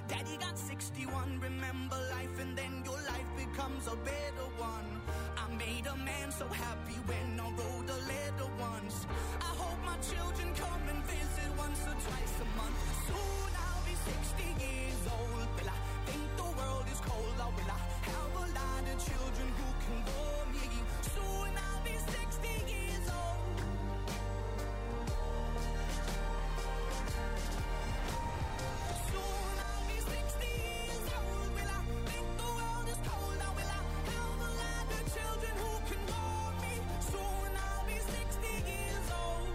Daddy got 61. Remember life and then your life becomes a better one. I made a man so happy when I wrote a letter once. I hope my children come and visit once or twice a month. Soon I'll be 60 years old. Will I think the world is cold, or will I have a lot of children who can warm me? Soon I'll be 60 years old. Soon I'll be 60 years old. Will I think the world is cold, or will I have a lot of children who can warm me? Soon I'll be 60 years old.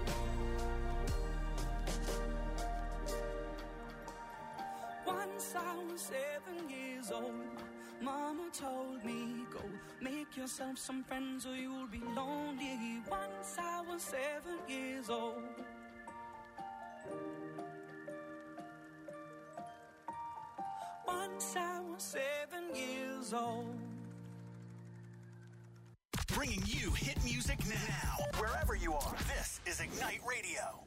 Once I was 7 years old. Mama told me, go make yourself some friends or you'll be lonely. Once I was 7 years old. Once I was 7 years old. Bringing you hit music now. Wherever you are, this is Ignite Radio.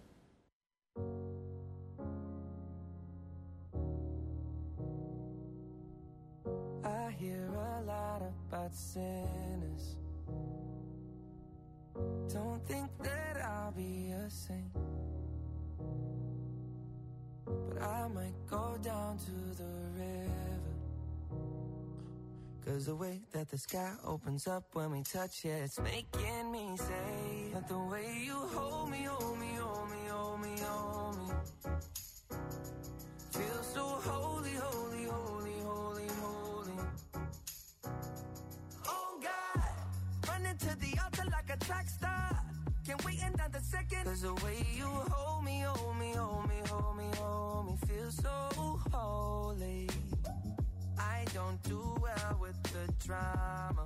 I hear a lot about sinners. Don't think that I'll be a saint, but I might go down to the river. 'Cause the way that the sky opens up when we touch it, it's making me say that the way you hold me, hold me, hold me, hold me, hold me, feels so holy, holy, holy, holy, holy. Oh God, running to the altar like a track star. Can't wait another second. 'Cause the way you hold me, hold me, hold me, hold me, hold me, feels so holy. I don't do well with the drama,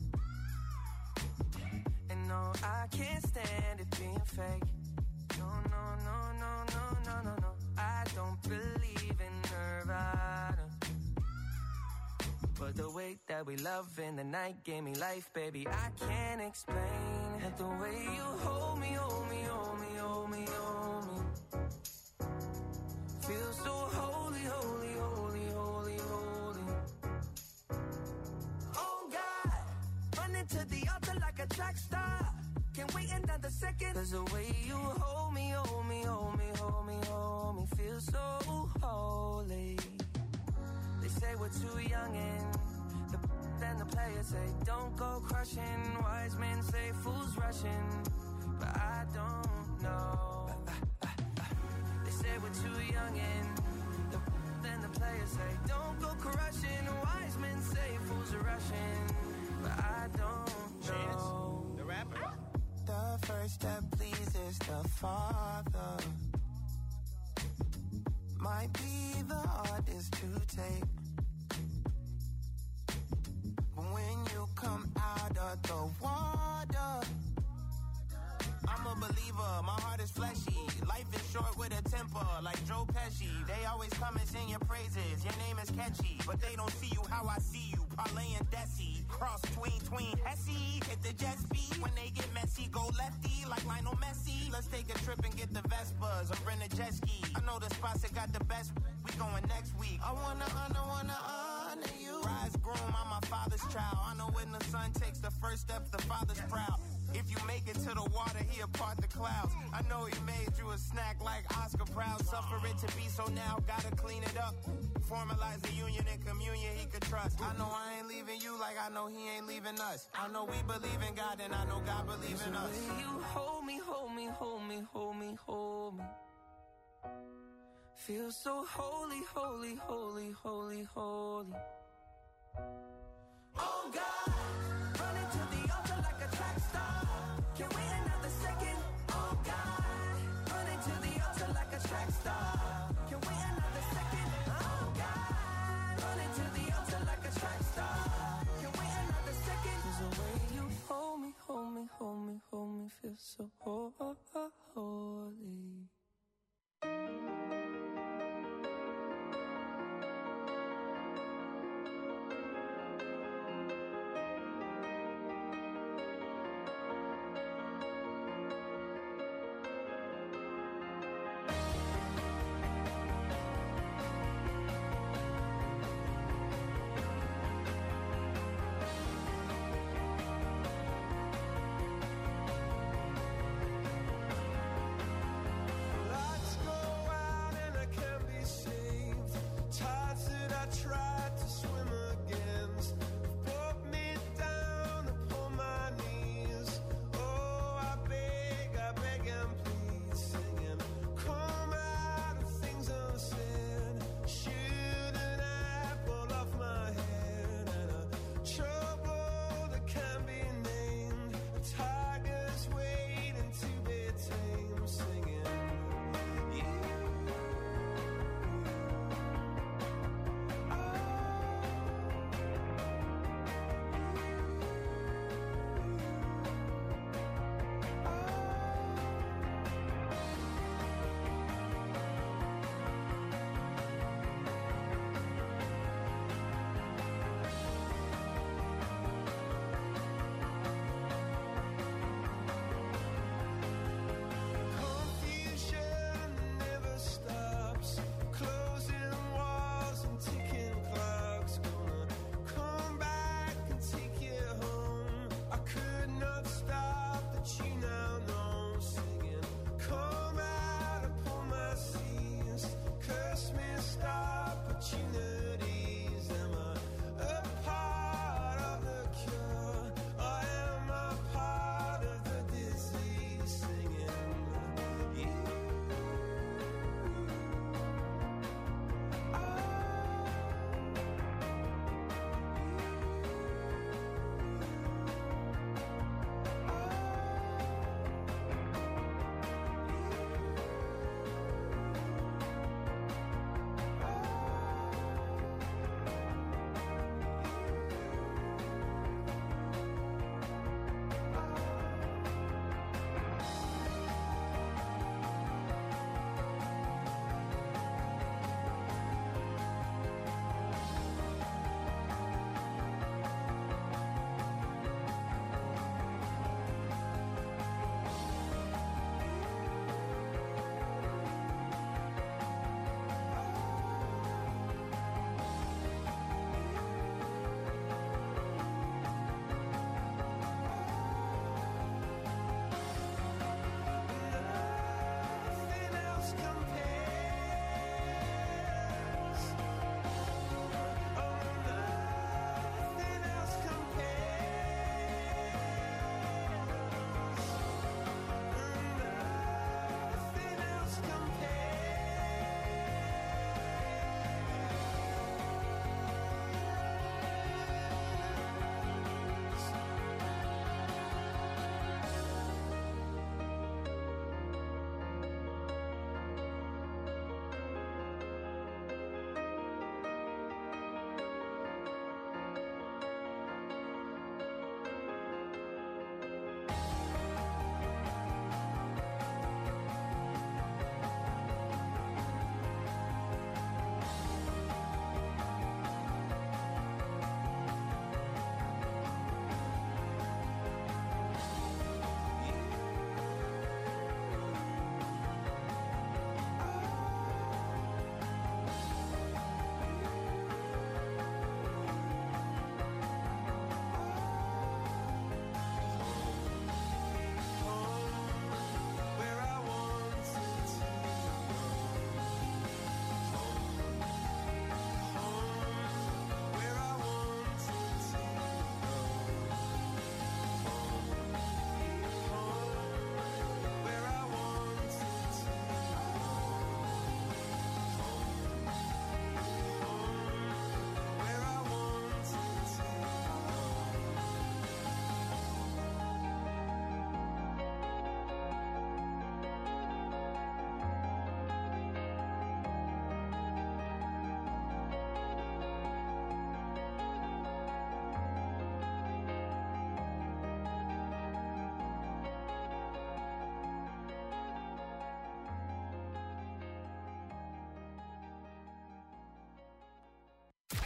and no, I can't stand it being fake. No, no, no, no, no, no, no, no. I don't believe in Nirvana, but the way that we love in the night gave me life, baby. I can't explain it. The way you hold me, hold me, hold me, hold me, hold me, feels so holy, holy, holy, holy, holy. Oh God, running to the altar like a track star. Can't wait another second. 'Cause the way you hold me, hold me, hold me, hold me, hold me, feels so holy. They say we're too young and then the players say don't go crushing. Wise men say fools rushing, but I don't know. They say we're too young and then the players say don't go crushing. Wise men say fools are rushing, but I don't know. The rapper. The first step pleases the Father, might be the hardest to take. But when you come out of the water, I'm a believer, my heart is fleshy. Life is short with a temper, like Joe Pesci. They always come and sing your praises, your name is catchy, but they don't see you how I see you. Parlay and Desi, cross tween Hesse. Hit the jet speed, when they get messy, go lefty like Lionel Messi. Let's take a trip and get the Vespas, or rent a jet ski. I know the spots that got the best, we going next week. I wanna honor you. Rise groom, I'm my father's child. I know when the son takes the first step, the father's proud. If you make it to the water, he'll part the clouds. I know he made you a snack like Oscar Proud. Suffer it to be so now, gotta clean it up. Formalize the union and communion he could trust. I know I ain't leaving you like I know he ain't leaving us. I know we believe in God and I know God believes in us. You hold me, hold me, hold me, hold me, hold me, feel so holy, holy, holy, holy, holy. Oh God, running to the altar like a track star. Can't wait another second. Oh God, running to the altar like a track star. Can't wait another second. Oh God, running to the altar like a track star. Can't wait another second. 'Cause the way you hold me, hold me, hold me, hold me, feel so holy.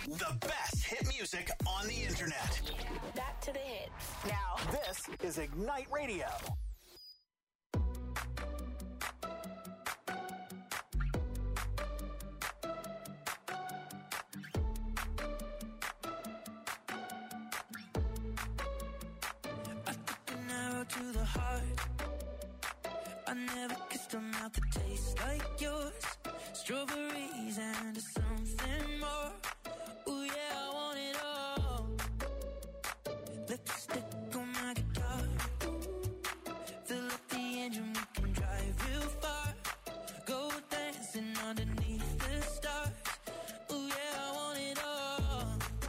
The best hit music on the internet. Back to the hits. Now, This is Ignite Radio. I took an arrow to the heart. I never kissed a mouth that tastes like yours. Strawberries and something more. Ooh yeah, I want it all. Lipstick on my guitar. Fill up the engine, we can drive real far. Go dancing underneath the stars. Ooh yeah, I want it all.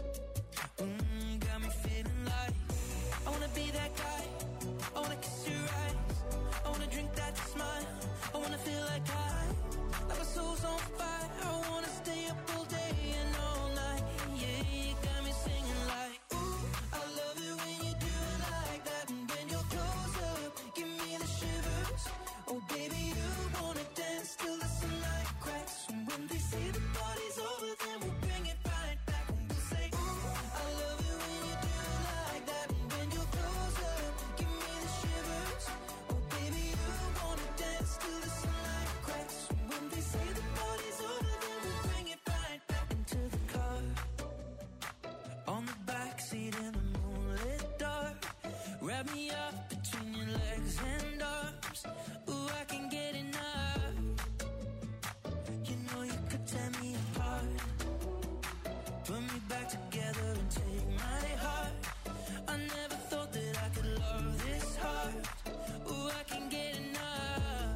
Got me feeling like I wanna be that guy. I wanna kiss your eyes. I wanna drink that smile. I wanna feel like like my soul's on fire. I wanna stay up all day and all night. Yeah, you got me singing like, ooh, I love it when you do it like that. And when you're close up, give me the shivers. Oh, baby, you wanna dance till the sunlight cracks. And when they say the party's over, then we'll bring it right back. And we'll say, ooh, I love it when you do it like that. And when you're close up, give me the shivers. Oh, baby, you wanna dance till the sunlight cracks. And when they say the party's over, then we'll bring it right back into the car. On the backseat in the moonlit dark. Wrap me up between your legs and arms. Ooh, I can get enough. You know you could tear me apart. Put me back together and take my heart. I never thought that I could love this hard. Ooh, I can get enough.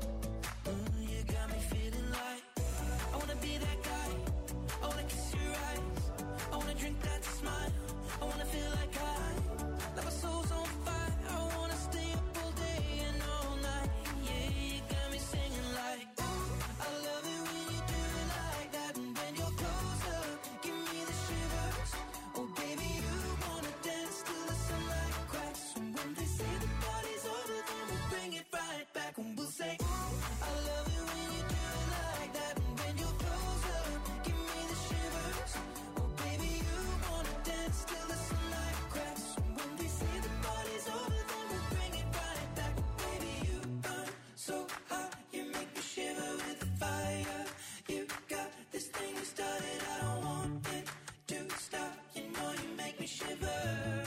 You got me feeling like I wanna be that guy. I wanna kiss your eyes. I wanna drink that smile. I wanna feel like my soul's on fire. I wanna stay up all day and all night. Yeah, you got me singing like, ooh, I love it when you do it like that. And when you're close up, give me the shivers. Oh, baby, you wanna dance till the sunlight cracks. And when they say the party's over, then we'll bring it right back. And we'll say, ooh, I love it when you do it like that. And when you're close up, give me the shivers. Oh, baby, you wanna dance till the sunlight cracks. And when they say the party's over, then we'll bring it right back. Baby, you burn so hot, you make me shiver with the fire. You got this thing you started, I don't want it to stop. You know you make me shiver.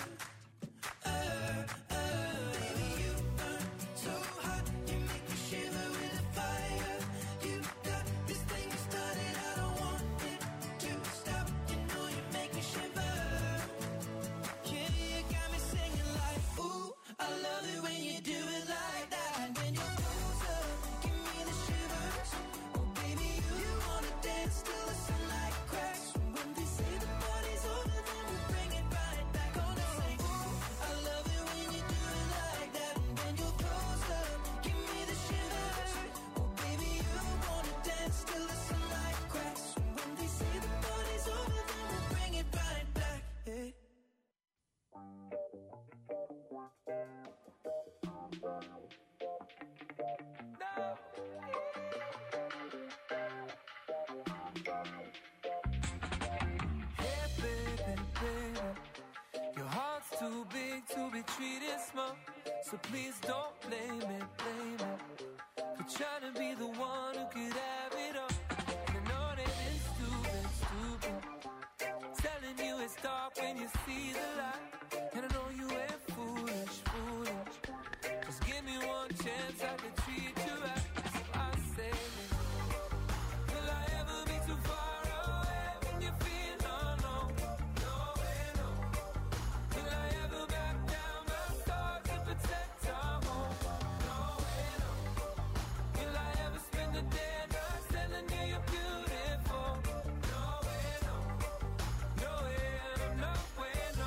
Baby, you burn so hot, you make me shiver with the fire. You got this thing you started, I don't want it to stop. You know you make me shiver. Yeah, you got me singing like, ooh, I love it when you do it like that. And when you're close up, give me the shivers. Oh, baby, you wanna dance till the sunlight cracks. And when they say the party's over, then we'll bring it right back. Gonna say, ooh, I love it when you do it like that. And when you're close up, give me the shivers. Oh, baby, you wanna dance till the sunlight cracks. And when they say the party's over, then we'll bring it right back. Yeah. Hey, baby, baby, your heart's too big to be treated small. So please don't blame it for trying to be the one who could have it all. And I know that it's stupid, telling you it's dark when you see the light. And I know you ain't foolish. Just give me one chance, I can treat you right. So I say, will I ever be too far away when you feel alone? No way, no. Will I ever back down my stars to protect our home? No way, no. Will I ever spend the day not telling you you're beautiful? No way, no. No way, no way, no.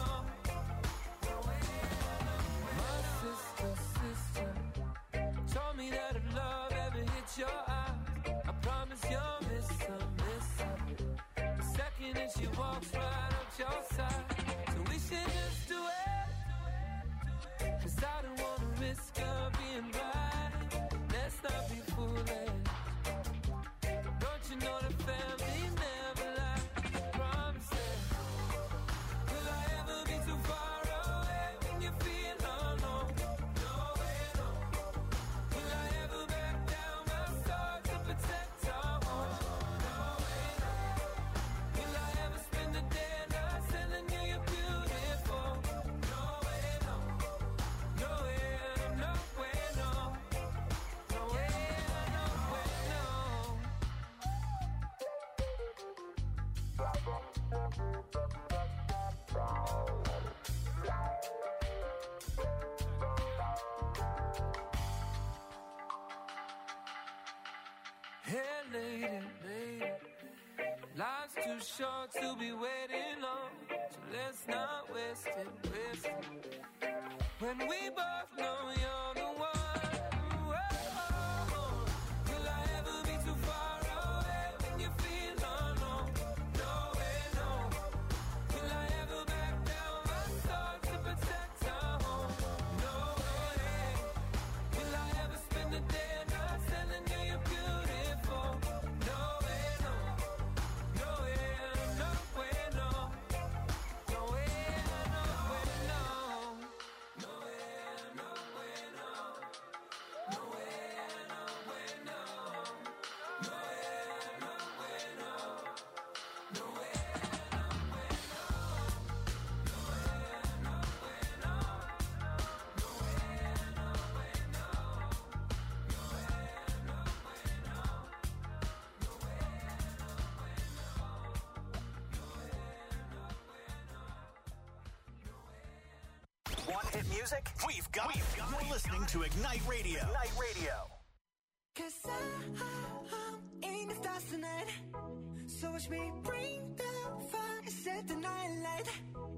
My sister told me that if love ever hits your eyes, I promise you'll miss her. The second that she walks right up your side. So we should just do it, 'cause I don't wanna risk her being right. Let's not be foolish. Don't you know that family never lies? Promises. lady. Life's too short to be waiting on, so let's not waste it. When we both know you're the one. Will I ever be too far away when you feel alone? No way, no. Will I ever back down my soul to protect our home? No way. Will I ever spend the day and night telling you you're beautiful? No way, no. No way, no way, no. No way, no way, no. No way, no way, no. No way, no way, no. No way, no way, no. No way, no way, no. No way, no way, no. No way, no way, no. No way, no way, no. No way, Want hit music? We've got it. You're listening to Ignite Radio. Ignite Radio. 'Cause I'm in the stars tonight. So watch me bring the fire, set the night light.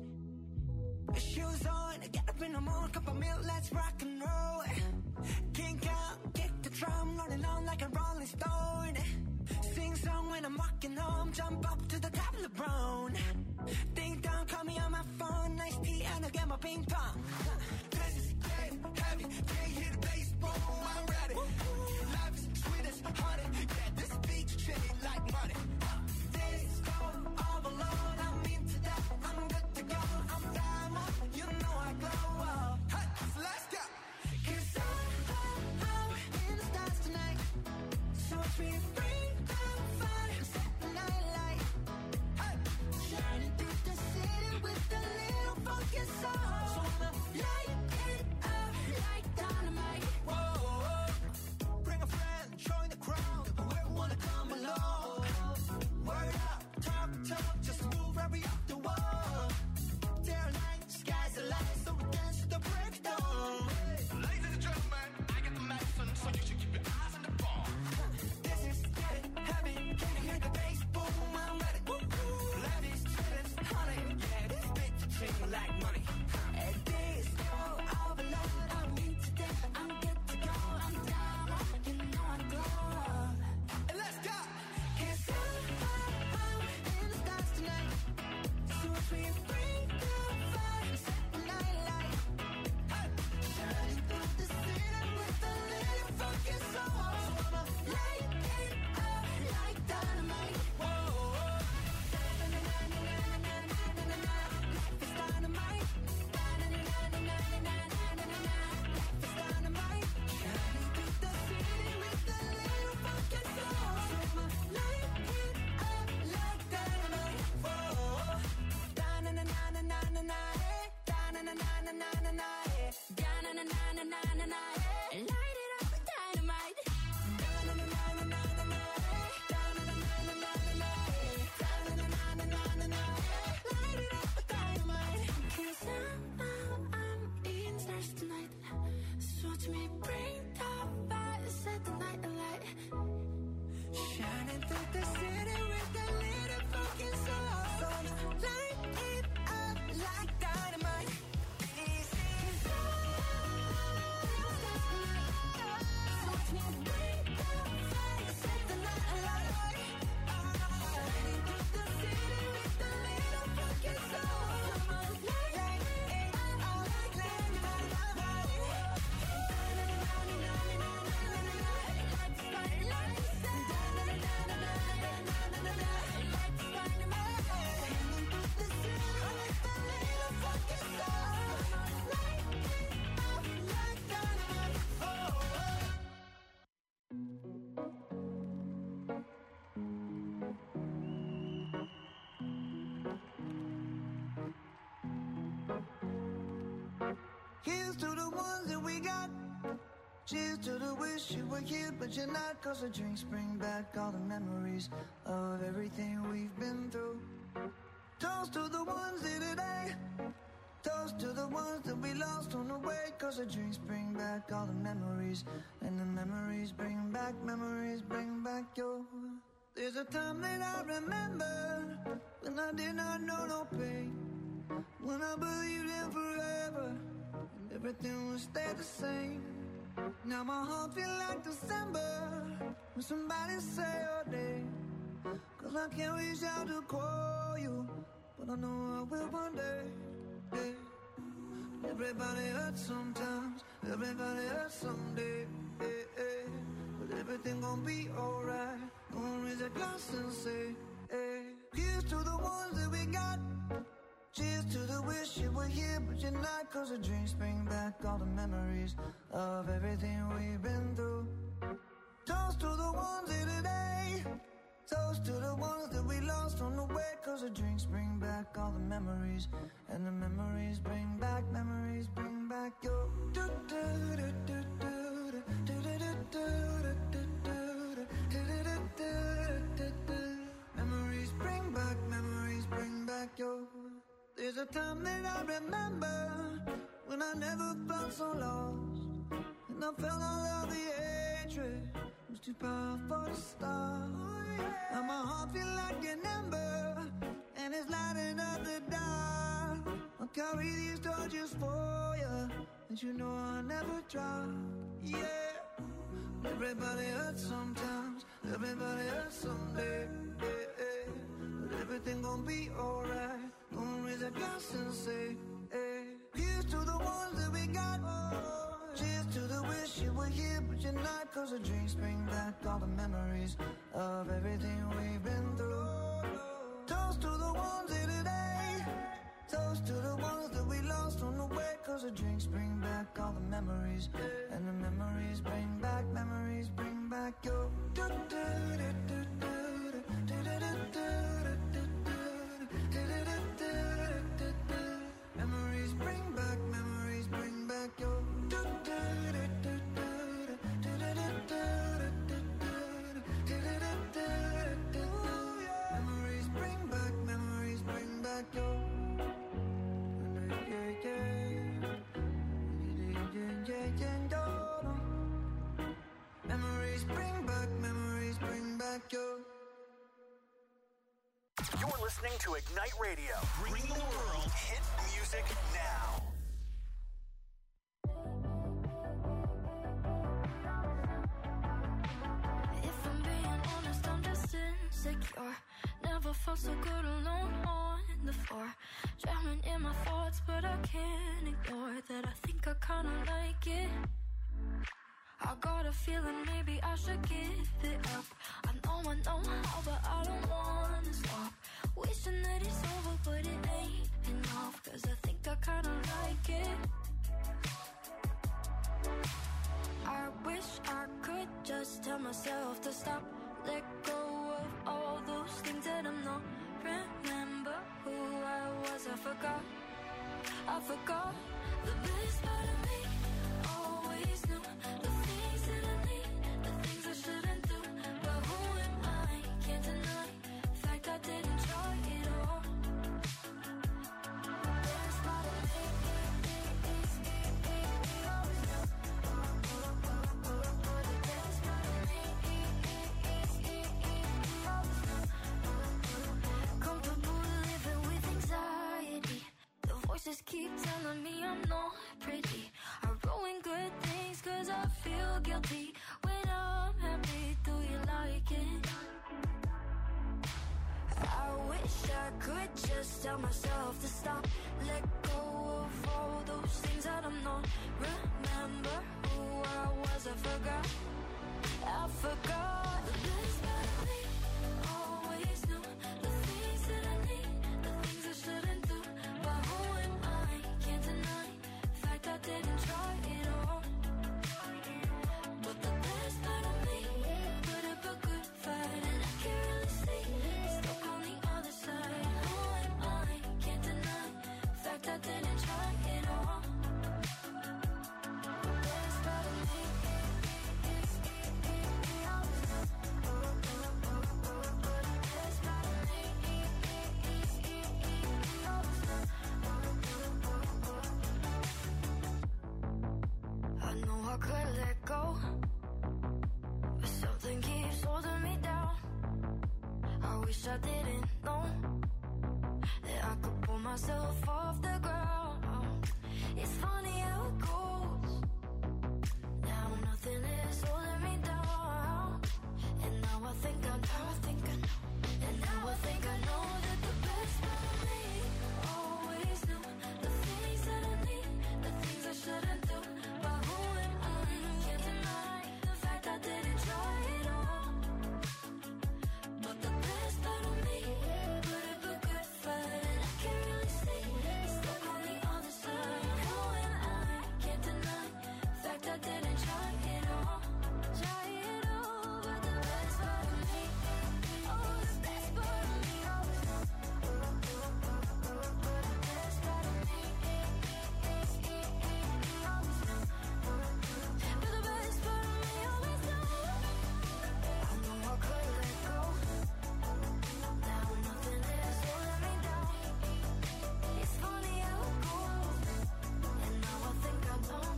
Shoes on, get up in the morning, cup of milk, let's rock and roll. Kink out, kick the drum, rolling on like a rolling stone. Sing song when I'm walking home, jump up to the top of the brown. Ding dong, call me on my phone, nice tea and I get my ping pong. This is getting heavy, can't hear the bass, boom, I'm ready. Life is sweet as honey, yeah, this beat chain like money. This go all alone, I'm into that, I'm good to go, I'm diamond, you know I glow. Hey, so let's go. 'Cause I'm in the stars tonight, so watch me bring the fire, set the night light. Hey, shining through the city with a little funky soul. So I'ma light it up like dynamite. Whoa, bring a friend, join the crowd, whoever wanna come along. Word up, talk, just move right up the wall. Day or night, sky's the light, so we dance to the break of dawn. Ladies and gentlemen, I get the medicine, so you should keep your eyes on the ball. This is getting heavy, can you hear the bass? Boom, I'm ready. Life is sweet as honey, yeah, this beat chain like money. And this go all alone, I'm into that, I'm good to go, I'm down, you know I glow. And let's go. 'Cause I'm in the stars tonight, so watch me bring the fire, set the night light. Hey, shining through the city with a little funky soul. So I'ma light it up like dynamite. Whoa, life is dynamite. Life is dynamite. Shining through the city with a little funky soul. So I'ma light it up like dynamite. Whoa, da-na-na-na-na-na-na, da-na-na-na-na-na-na, da-na-na-na-na-na-na, light it up with dynamite. Da-na-na-na-na-na-na, da-na-na-na-na-na-na, da-na-na-na-na-na-na, light it up with dynamite. 'Cause I'm in stars tonight, so watch me bring the fire, set the night alight. Shining through the city with a little fucking soul. So I'ma light it up like dynamite. Easy. 'Cause so watch me bring the fire, set the night alight. Shining through the city with a little fucking soul. So I'ma light it up like dynamite. Here's to the ones that we got. Cheers to the wish you were here, but you're not. 'Cause the drinks bring back all the memories of everything we've been through. Toast to the ones here today. Toast to the ones that we lost on the way, 'cause the drinks bring back all the memories, and the memories bring back your. There's a time that I remember when I did not know no pain, when I believed in forever and everything would stay the same. Now my heart feel like December when somebody say your name, 'cause I can't reach out to call you, but I know I will one day. Yeah. Everybody hurts sometimes, everybody hurts someday. Yeah, yeah. But everything gon' be alright. Gonna raise a glass and say, hey. Here's to the ones that we got. Cheers to the wish you were here, but you're not, 'cause the drinks bring back all the memories of everything we've been through. Toast to the ones here today. Toast to the ones that we lost on the way, 'cause the drinks bring back all the memories, and the memories bring back your. Memories bring back your. There's a time that I remember when I never felt so lost, and I felt all of the hatred was too powerful to stop. Now my heart feel like an ember, and it's lighting up the dark. I'll carry these torches for you, and you know I'll never drop. Yeah. Everybody hurts sometimes, everybody hurts someday. Yeah, yeah. But everything gon' be alright. Gonna raise a glass and say, hey. Here's to the ones that we got. Cheers to the wish you were here, but you're not, 'cause the drinks bring back all the memories of everything we've been through. Toast to the ones here today. Toast to the ones that we lost on the way, 'cause the drinks bring back all the memories, and the memories bring back your. Memories bring back your. Memories bring back your. Memories bring back your. You're listening to Ignite Radio. Bring the world hit music now. If I'm being honest, I'm just insecure. Never felt so good alone on the floor. Drowning in my thoughts, but I can't ignore that. I think I kinda like it. I got a feeling maybe I should give it up. I know how, but I don't wanna stop. Wishing that it's over, but it ain't enough. 'Cause I think I kinda like it. I wish I could just tell myself to stop. Let go of all those things that I'm not. Remember who I was, I forgot. The best part of me always knew the things that I need, the things I shouldn't do. But who am I? Can't deny the fact I didn't try it all. The best part of me is always know. The best part of me is always know. Comfortable living with anxiety. The voices keep telling me I'm not pretty. I ruin good things 'cause I feel guilty. When I'm happy, do you like it? I wish I could just tell myself to stop. Let go of all those things that I'm not. Remember who I was, I forgot. The best part of me always knew the things that I need, the things I shouldn't do. But who am I? Can't deny the fact I didn't try it all. But the best part of me put up a good fight, and I can't really see it's stuck on the other side. Who am I? Can't deny the fact I didn't try it all. The best part of me is always know. I didn't know that I could pull myself off the ground. It's funny how it goes. Now nothing is holding me down. And now I think I know. And now I think I know that the best part of me always knew the things that I need, the things I shouldn't do. But who am I? Can't deny the fact I didn't try it all. But the best part of me put up a good fight, and I can't really see it's stuck on the other side. Who am I? Can't deny the fact I didn't try it all. But the best part of me, oh, the best part of me always know. The best part of me always know. But the best part of me always know. I know I could let go. Now nothing is holding me down. It's funny how it goes. And now I think I know.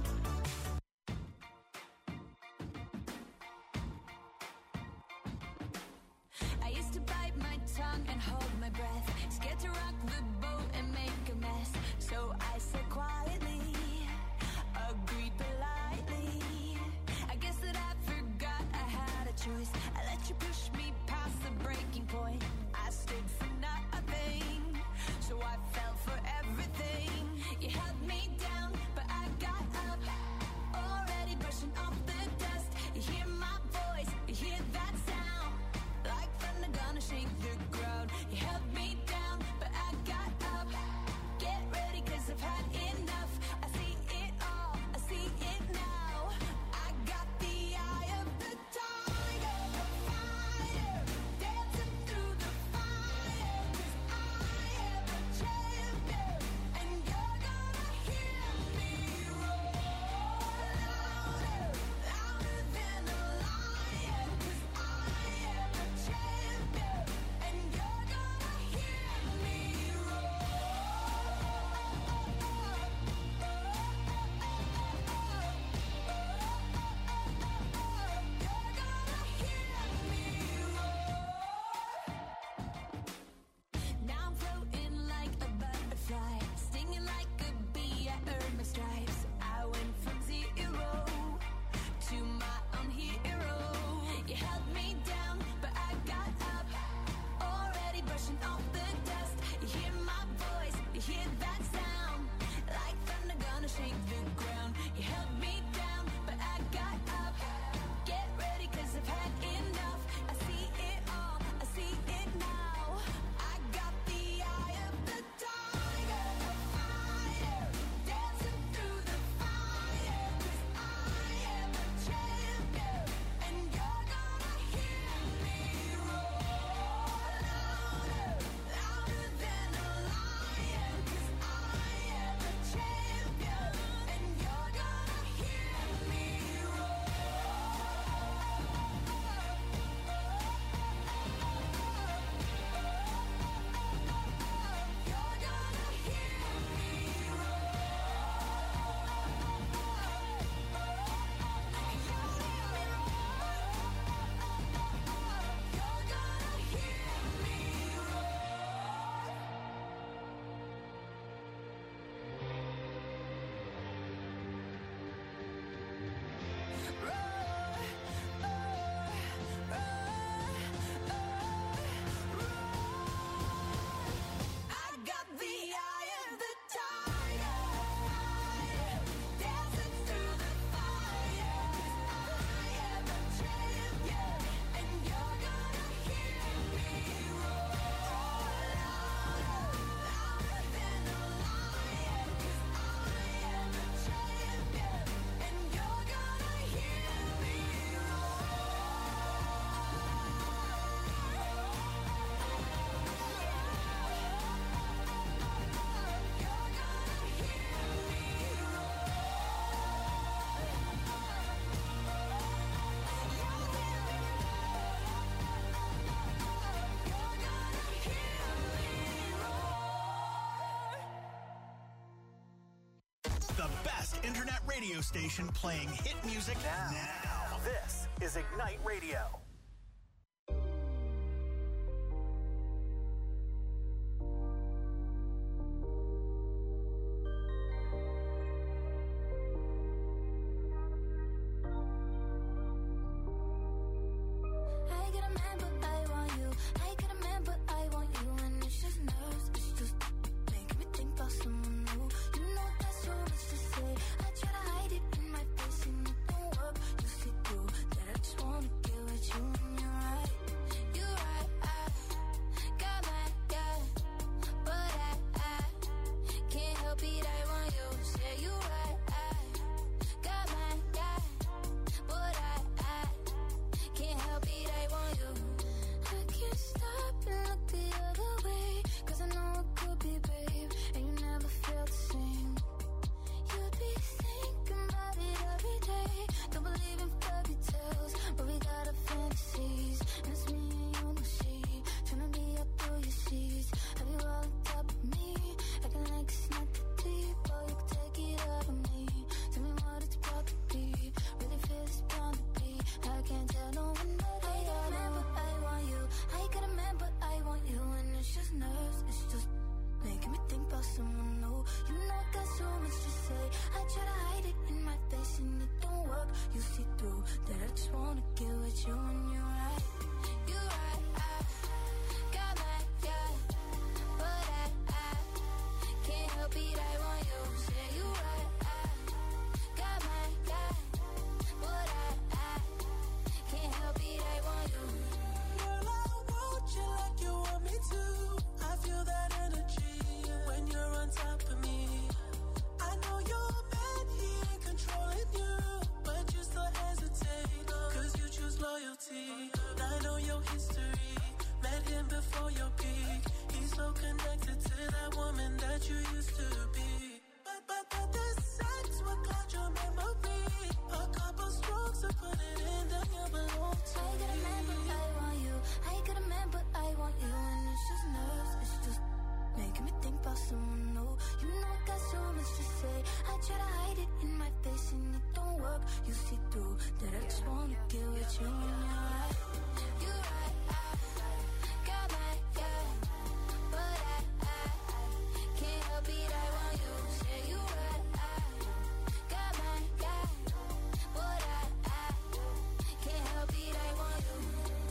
I used to bite my tongue and hold my breath, scared to rock the boat and make a mess. So I said quietly, agreed politely. I guess that I forgot I had a choice. I let you push me past the breaking point. I stood for nothing, so I fell for everything. You held me down, but I got up, already brushing off the dust. You hear my voice, you hear that sound, like thunder gonna shake the ground. You held me down, but I got up. Get ready, 'cause I've had enough. I see it all, I see it now. I got the eye of the tiger, the fighter, dancing through the fire. 'Cause I am a champion, and you're gonna hear me roar louder, louder than a lion. 'Cause I am a champion, and you're gonna hear me roar. You're gonna hear me roar. Now I'm floating like a butterfly, stinging like a bee. I earned my stripes. I went from zero to my own hero. You held me down, but I got up, already brushing off the dust. You hear my voice, you hear that sound, like thunder gonna shake the ground. You held me down, but I got up. Get ready, 'cause I've had enough. I see it all, I see it now. I got the eye of the tiger, the fighter, dancing through the fire. 'Cause I am a champion, and you're gonna hear me roar louder, louder than a lion. 'Cause I am a champion, and you're gonna hear me roar. You're gonna hear me I got the eye of the tiger, fighter, dancing through the fire. 'Cause I am a champion, and you're gonna hear me roar louder, louder than a lion. 'Cause I am a champion, and you're gonna hear me The best internet radio station playing hit music now. This is Ignite Radio. about someone new. You know I got so much to say. I try to hide it in my face and it don't work. You see through that I just wanna get with you when you're right. You're right, got my yeah, but I can't help it. I want you. Say you right, got my yeah, but I can't help it. I want you.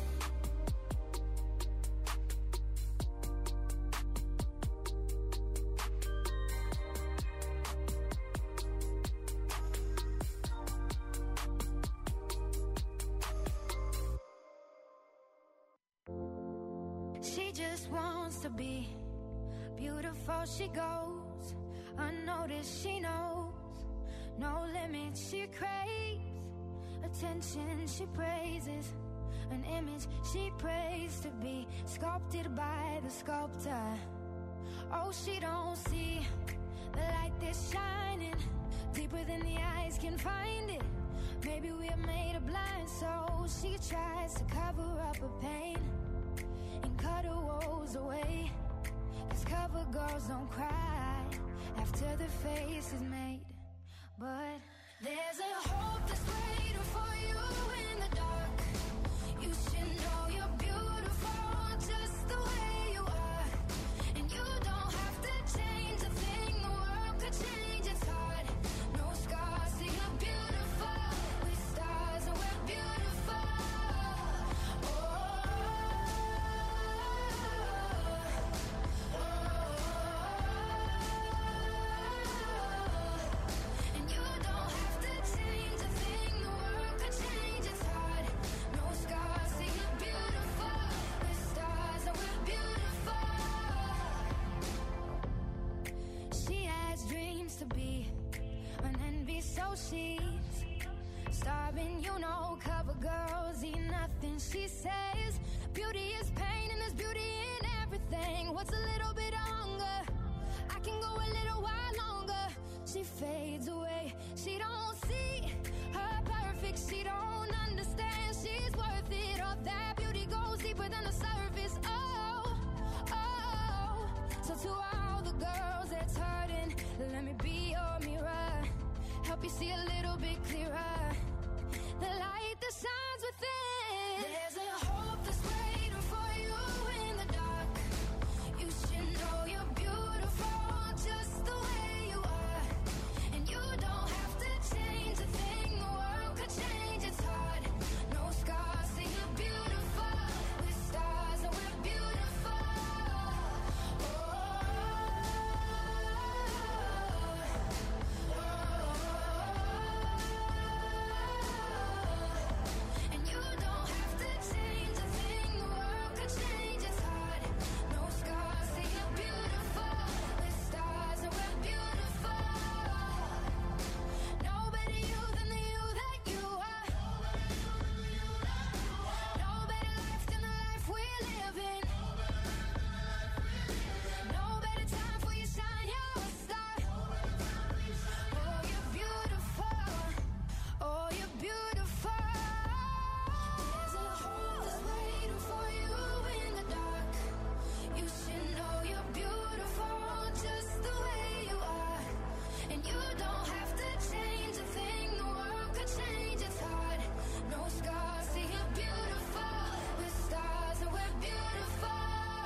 She just wants to be beautiful. She goes unnoticed. She knows no limits. She craves attention. She praises an image she prays to be sculpted by the sculptor. Oh, she don't see the light that's shining deeper than the eyes can find it. Maybe we're made of blind, so she tries to cover up her pain and cut her woes away. 'Cause cover girls don't cry after the face is made. But there's a hope that's waiting for you in the dark. You should know you're beautiful just the way you are. And you don't have to change a thing. The world could change, it's hard. No scars, see you're beautiful. With stars and we're beautiful. And you don't have to change a thing. The world could change, it's hard. No scars, see you're beautiful. With stars and we're beautiful. She has dreams to be an envy, so she's starving. You know, cover girls eat nothing. She says beauty is pain and there's beauty in everything. What's a little bit of hunger? I can go a little while longer. She fades away. She don't see her perfect. She don't understand she's worth it. All that beauty goes deeper than the surface. Oh, oh. So to all the girls that's hurting, let me be your mirror. Help you see a little bit clearer. The light that shines within. There's a hope that's waiting for you in the dark. You should know you're beautiful just the way you are. And you don't have to change a thing. The world could change, it's hard. No scars, see you're beautiful. With stars and we're beautiful. And you don't have to change a thing. The world could change, it's hard. No scars, see you're beautiful. With stars and we're beautiful. No better you than the you that you are. No better life than the life we're living. No better time for you shine, you're a star. Oh, you're beautiful. Oh, you're beautiful. There's a hope that's waiting for you in the dark. You should know you're beautiful just the way you are. And you don't have to change a thing. The world could change, it's hard. No scars, see you're beautiful. With stars and we're beautiful.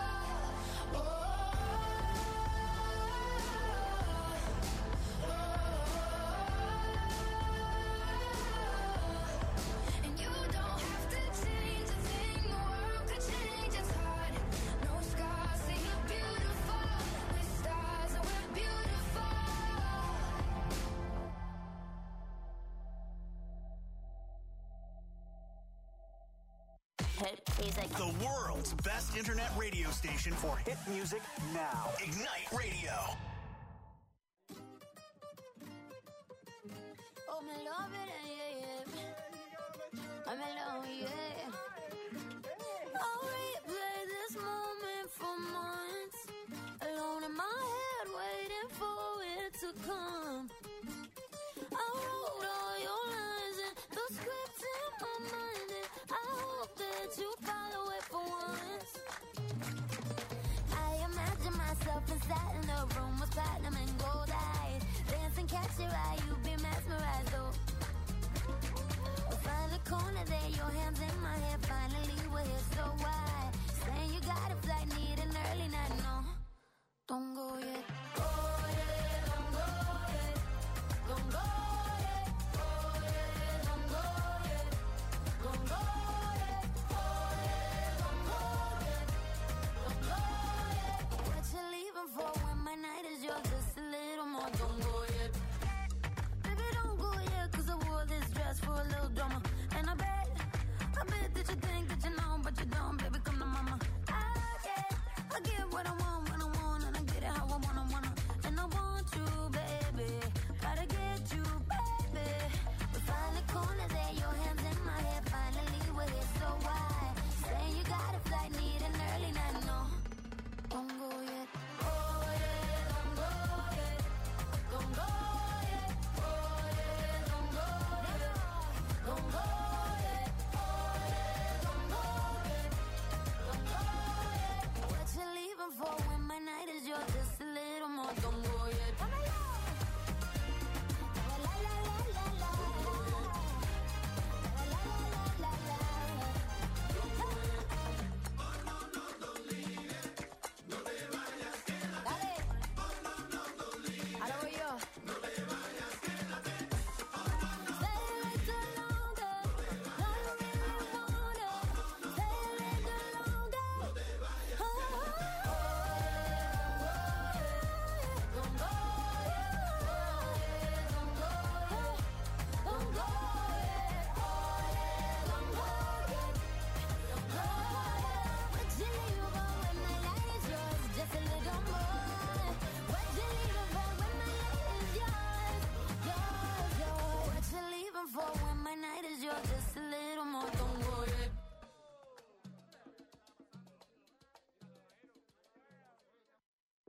And you don't have to change a thing. The world could change, it's hard. No scars, see you're beautiful. With stars and we're beautiful. Hit music. The world's best internet radio station for hit music now. Ignite Radio. Oh, me love it, yeah, yeah. I'm alone, yeah. I'll replay this moment for months. Alone in my head, waiting for it to come. I wrote all your lines and the script in my mind, and I hope that you follow it for once. I imagine myself inside in a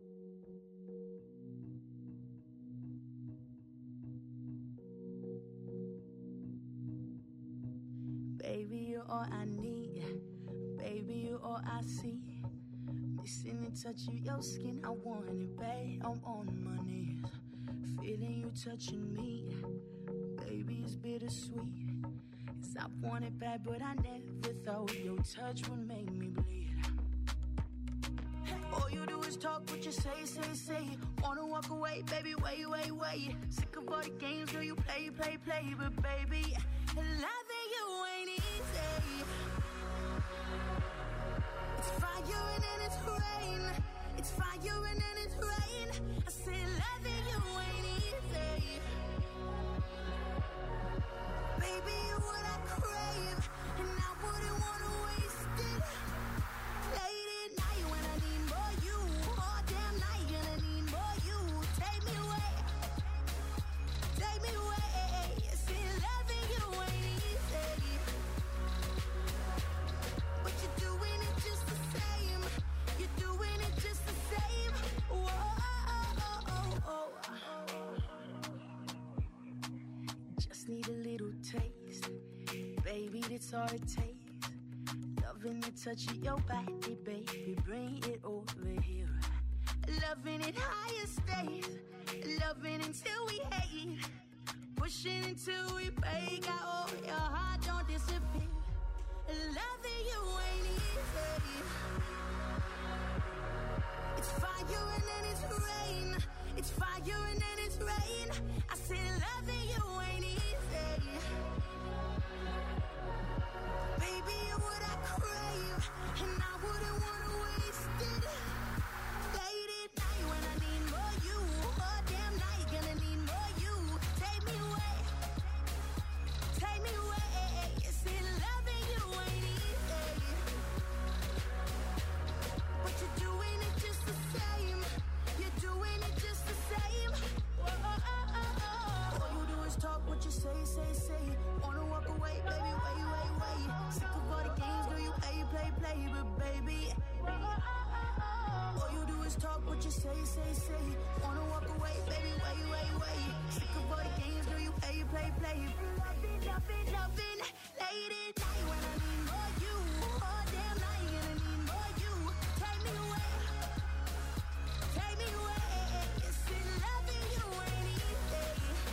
Baby, you're all I need. Baby, you're all I see. Missing the touch of your skin, I want it, babe. I'm on my knees, feeling you touching me. Baby, it's bittersweet. 'Cause I want it bad, but I never thought your touch would make me bleed. All you do is talk what you say. Wanna walk away, baby, wait. Sick of all the games, girl, you play. But baby, loving you ain't easy. It's fire and then it's rain. It's fire and then it's rain. I say loving you ain't easy. Baby, you're what I crave, and I wouldn't wanna waste it. Late at night when I need more you, all damn night gonna need more you. Take me away. See, loving you ain't easy, but you're doing it just the same. You're doing it just the same. Whoa. Just need a little taste, baby, that's all it takes. Loving the touch of your body, baby, bring it over here. Loving it higher stays, loving until we hate, pushing until we break out. Oh, your heart don't disappear. Loving you ain't easy. It's fire and then it's rain. It's fire and then it's rain. I said loving you ain't easy. Baby, you're what I crave, and I wouldn't wanna waste it. Late at night when I need more you, all damn night gonna need more you. Take me away. See, loving you ain't easy, but you're doing it just the same. You're doing it just the same. All you do is talk what you say. Wanna walk away, baby, wait. Sick of all the games, girl, you play. But baby, all you do is talk what you say. Wanna walk away, baby, wait. Sick of all the games, girl, you play. Loving, late at night when I need more you, all damn night gonna need more you. Take me away. See, loving you ain't easy.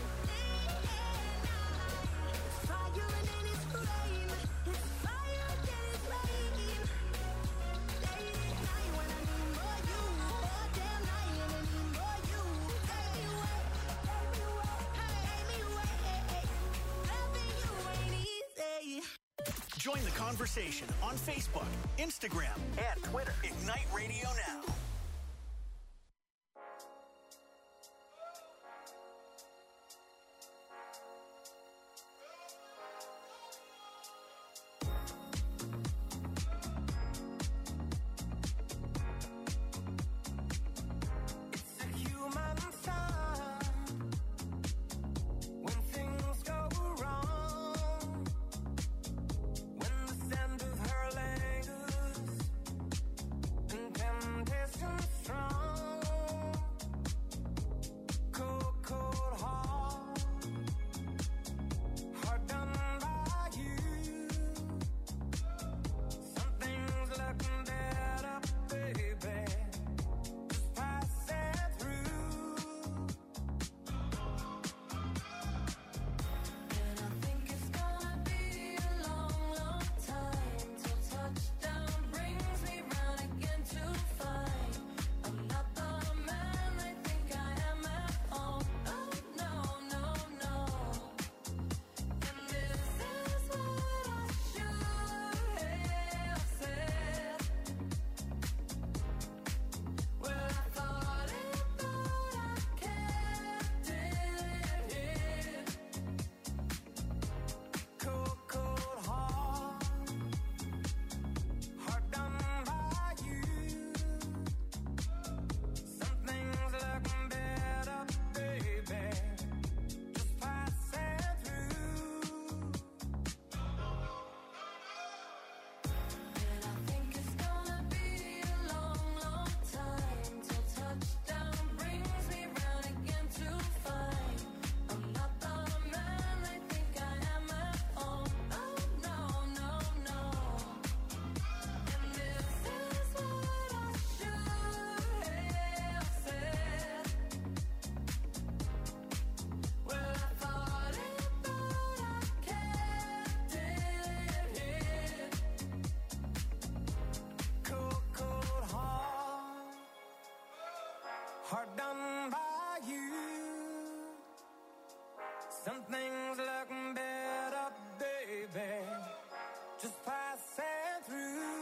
It's fire and then it's rain. It's fire and then it's rain. Late at night when I need more you, all damn night gonna need more you. Take me away. Loving you ain't easy. Join the conversation on Facebook, Instagram, and Twitter. Ignite Radio Now. It's a human sign when things go wrong, when the scent of her lingers and temptation hard done by you. Some things look better, baby, just passing through.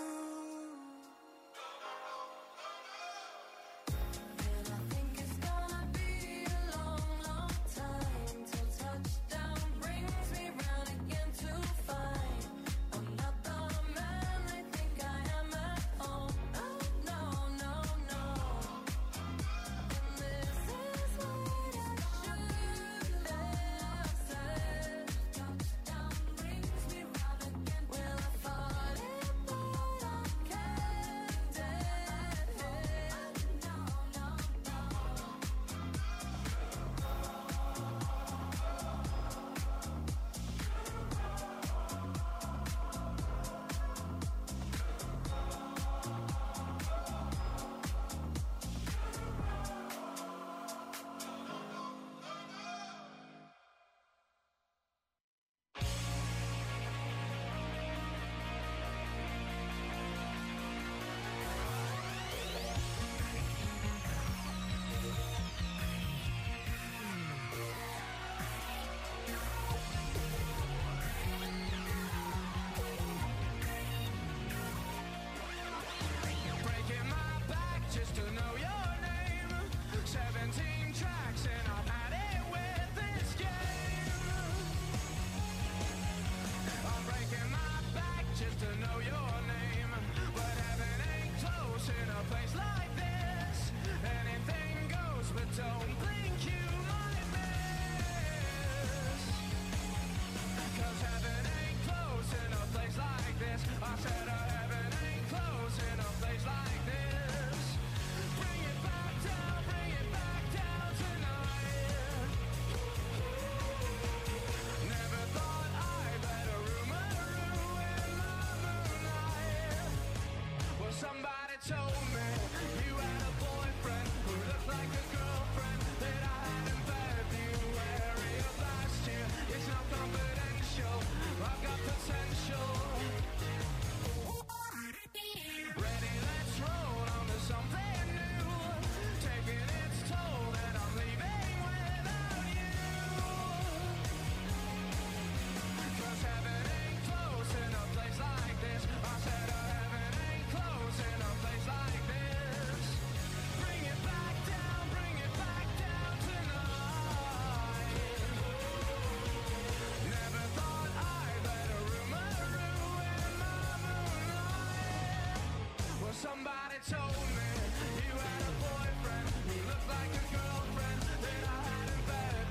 Somebody told me you had a boyfriend who looked like a girlfriend that I had in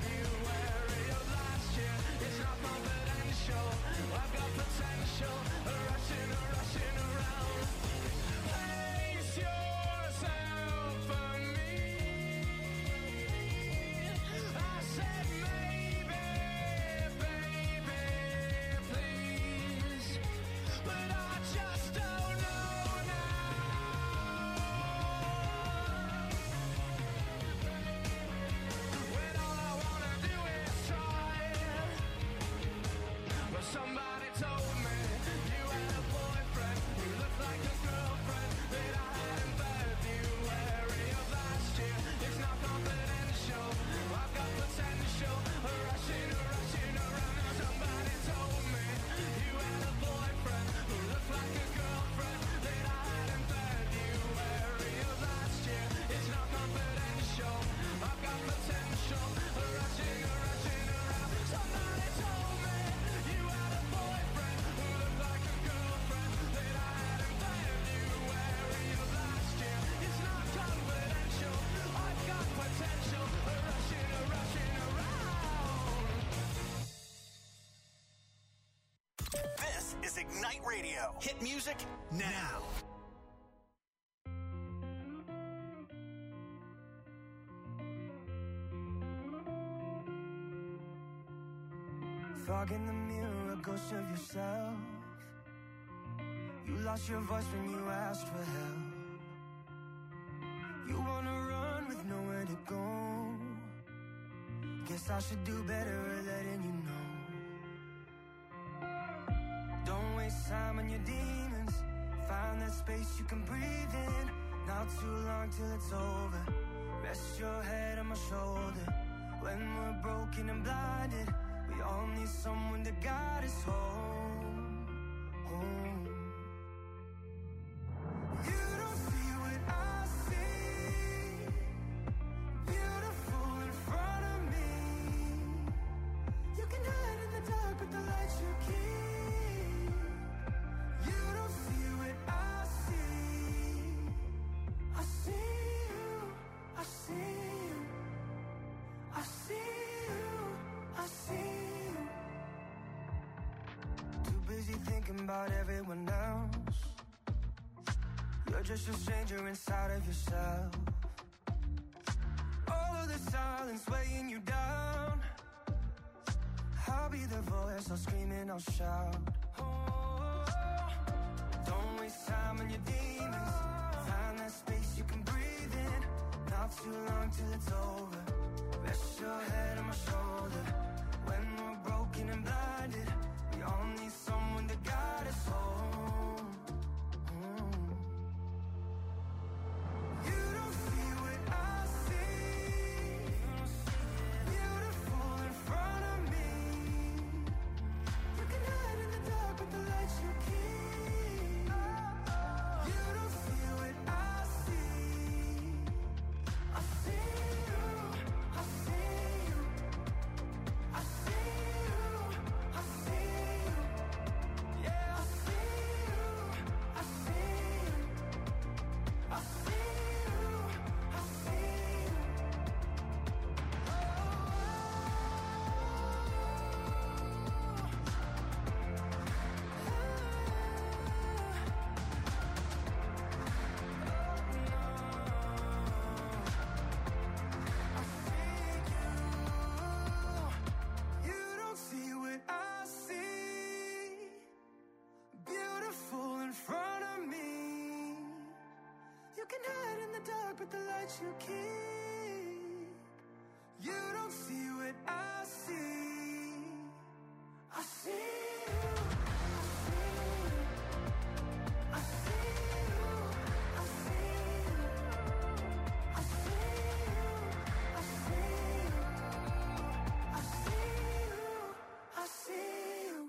February of last year. It's not confidential, I've got potential, rushing around. Place yourself for me. I said maybe, baby, please, but I just don't know now. When all I wanna do is try. But somebody told me you had a boyfriend who looked like a girlfriend that I had in February of last year. It's not confidential, I've got potential, rushing around. Now somebody told me you had a boyfriend who looked like a girlfriend that I had in February of last year. It's not confidential, I've got potential, rushing around. Somebody told me you had a boyfriend who looked like a girlfriend that I had in February of last year. It's not confidential, I've got potential, rushing around. This is Ignite Radio. Hit music now. Fog in the mirror, a ghost of yourself. You lost your voice when you asked for help. You wanna run with nowhere to go. Guess I should do better at letting you know. Don't waste time on your demons. Find that space you can breathe in. Not too long till it's over. Rest your head on my shoulder. When we're broken and blinded, we all need someone to guide us home. Home. You don't see what I see. Beautiful in front of me. You can hide in the dark, but the light you keep. You don't see what I see. I see you, I see you, I see you, I see you. Too busy thinking about everyone else. You're just a stranger inside of yourself. All of the silence weighing you down. I'll be the voice, I'll scream and I'll shout. Oh, don't waste time on your demons. Find that space you can breathe in. Not too long till it's over. Rest your head on my shoulder. When we're broken and blinded, we all need someone to guide us home. You don't see what I see. Beautiful in front of me. You can hide in the dark, but the light you keep. You don't see what I see. I see you, I see you, I see you, I see you. Yeah, I see you, I see you, I see you, I see you. You don't see what I see. Beautiful in front of me. You can hide in the dark, but the light you keep. You don't see what I see. I see you, I see you, I see you, I see you, I see you, I see you, I see you.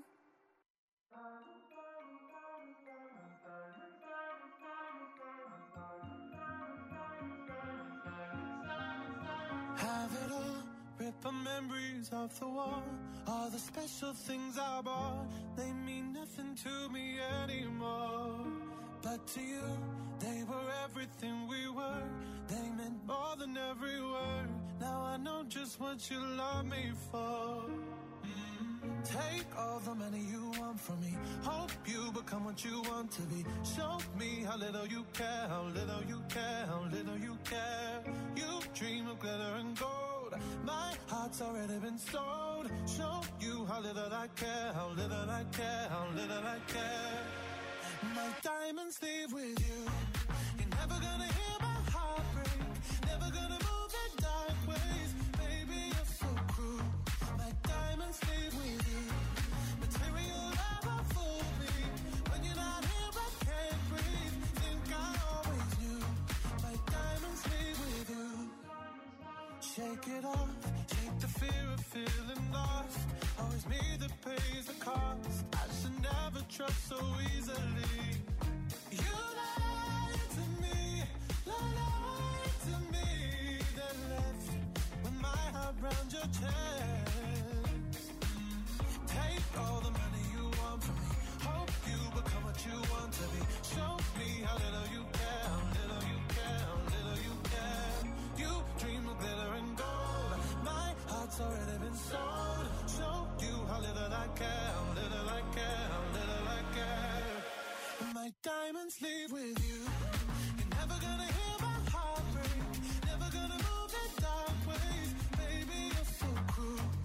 Have it all, rip the memories off the wall. All the special things I bought, they mean nothing to me anymore. But to you, they were everything we were. They meant more than every word. Now I know just what you love me for. Take all the money you want from me. Hope you become what you want to be. Show me how little you care, how little you care, how little you care. You dream of glitter and gold. My heart's already been sold. Show you how little I care, how little I care, how little I care. My diamonds leave with you. You're never gonna hear my heart break. Never gonna move in dark ways. Baby, you're so cruel. My diamonds leave with you. Material never fooled me. When you're not here, I can't breathe. Think I always knew. My diamonds leave with you. Shake it off. Shake the fear of feeling lost. Always me that pays the cost. I should never trust so easily. You lied to me. Lied to me. Then left with my heart round your chest. Take all the money you want from me. Hope you become what you want to be. Show me how little you care, how little you care, how little you care. You dream of glitter and gold. My heart's already been sold. Show you how little I care, how little I care, how little I care. My diamonds leave with you. You're never gonna hear my heart break. Never gonna move in dark ways. Baby, you're so cruel.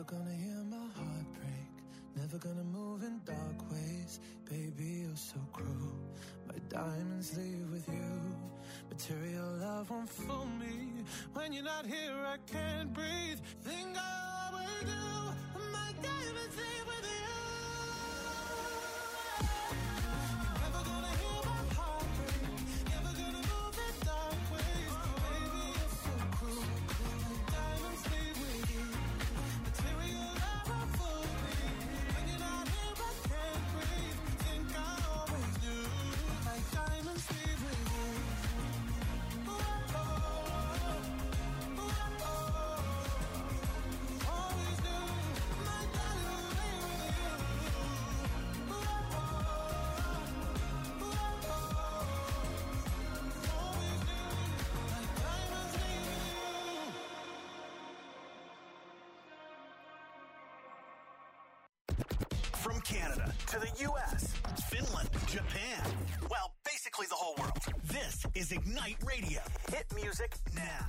gonna hear my heart break, never gonna move in dark ways. Baby, you're so cruel. My diamonds leave with you. Material love won't fool me. When you're not here, I can't breathe. Think I always do. My diamonds leave with you. Never gonna hear my heart break, never gonna move in dark ways. Baby, you're so cruel. My diamonds leave with you. Material love won't fool me. When you're not here, I can't breathe. Think I always do. My diamonds leave with you. Always do. My diamonds leave with you. Always do. My diamonds leave with you. From Canada to the U.S., Finland, Japan, well, basically the whole world. This is Ignite Radio. Hit music now.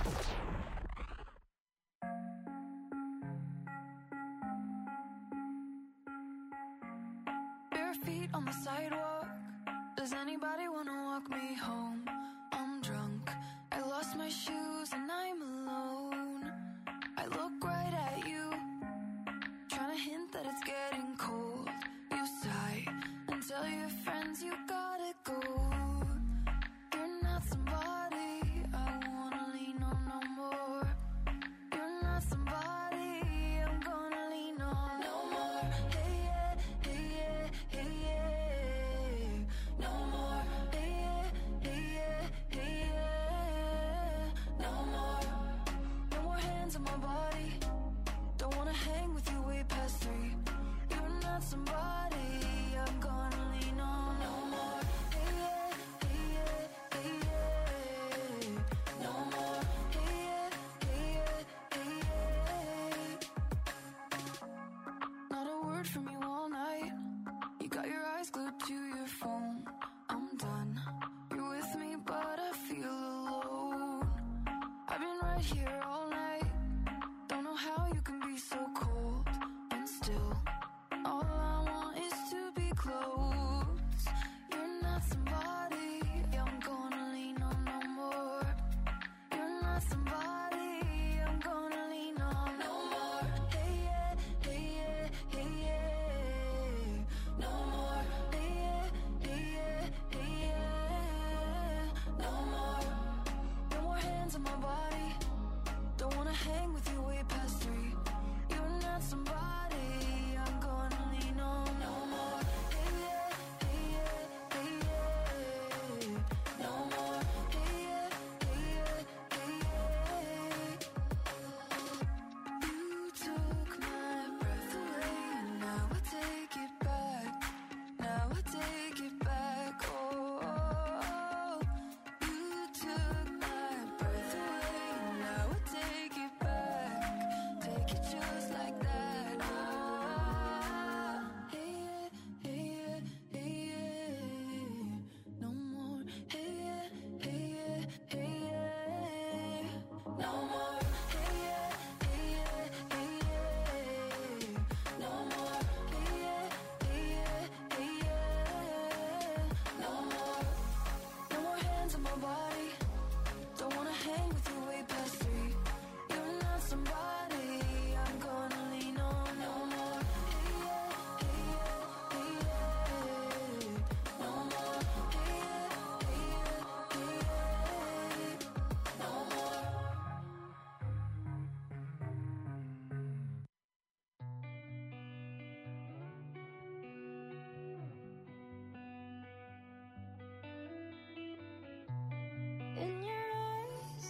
Bare feet on the sidewalk. Does anybody wanna walk me home? I'm drunk. I lost my shoes and I'm alone. I look right at you, trying to hint that it's getting cold. You sigh and tell your friends you gotta go. You're not somebody I wanna lean on no more. You're not somebody I'm gonna lean on no more. Hey yeah, hey yeah, hey yeah. No more. Hey yeah, hey yeah, hey yeah. No more. No more hands on my body. Don't wanna hang with you way past 3. You're not somebody I'm gonna lean on no more. Hey yeah, hey yeah, hey yeah. No more. Hey yeah, hey yeah, hey yeah. Not a word from you all night. You got your eyes glued to your phone. I'm done. You're with me, but I feel alone. I've been right here all night. Don't know how you can be so cold and still. All I want is to be close. You're not somebody I'm gonna lean on no more. You're not somebody I'm gonna lean on no more. Hey yeah, hey yeah, hey yeah. No more. Hey yeah, hey yeah, hey yeah. No more. No more hands on my body. Don't wanna hang with you way past 3. You're not somebody